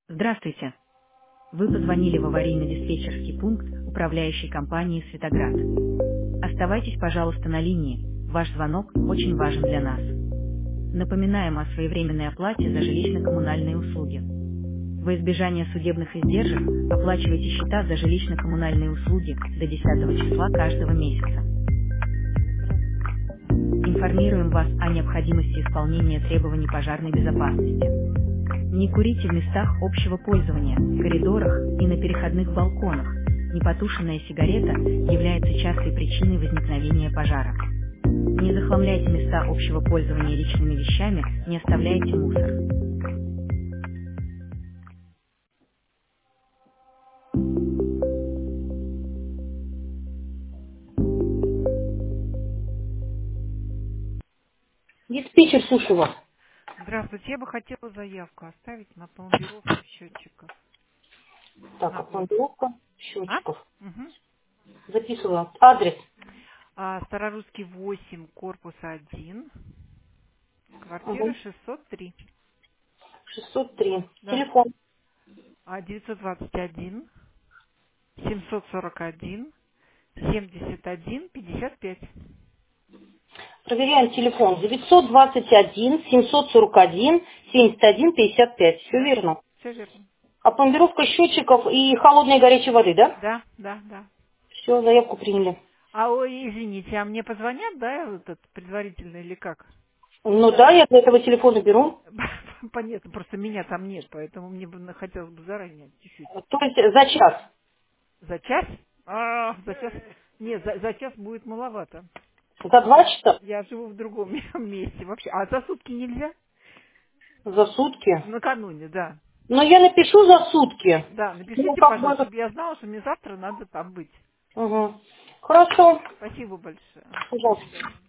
Здравствуйте. Вы позвонили в аварийно-диспетчерский пункт управляющей компании «Светоград». Оставайтесь, пожалуйста, на линии. Ваш звонок очень важен для нас. Напоминаем о своевременной оплате за жилищно-коммунальные услуги. Во избежание судебных издержек оплачивайте счета за жилищно-коммунальные услуги до 10 числа каждого месяца. Информируем вас о необходимости исполнения требований пожарной безопасности. Не курите в местах общего пользования, в коридорах и на переходных балконах. Непотушенная сигарета является частой причиной возникновения пожара. Не захламляйте места общего пользования личными вещами, не оставляйте мусор. Диспетчер, слушаю вас. Здравствуйте, я бы хотела заявку оставить на пломбировку счетчиков Так, на год. опломбировка А? счетчиков. Угу. Записываю. Адрес. Старорусский 8, корпус 1, квартира Угу. 603. 603. Да. Телефон. 921 741 71 55. Проверяем телефон. 921 741 71 55. Все Да, верно. все верно. Опломбировка счетчиков и холодной и горячей воды, да? Да, да, да. Все, заявку приняли. Ой, извините, а мне позвонят, да, этот предварительно или как? Ну да, я для этого телефона беру. Понятно, просто меня там нет, поэтому мне бы хотелось бы заранее чуть-чуть. То есть за час. За час? За час? Нет, за час будет маловато. За 2 часа? Я живу в другом месте вообще. А за сутки нельзя? За сутки. Накануне, да. Но я напишу за сутки. Да, Ну, напишите, как пожалуйста, бы... чтобы я знала, что мне завтра надо там быть. Угу. Хорошо. Спасибо большое. До Пожалуйста. свидания.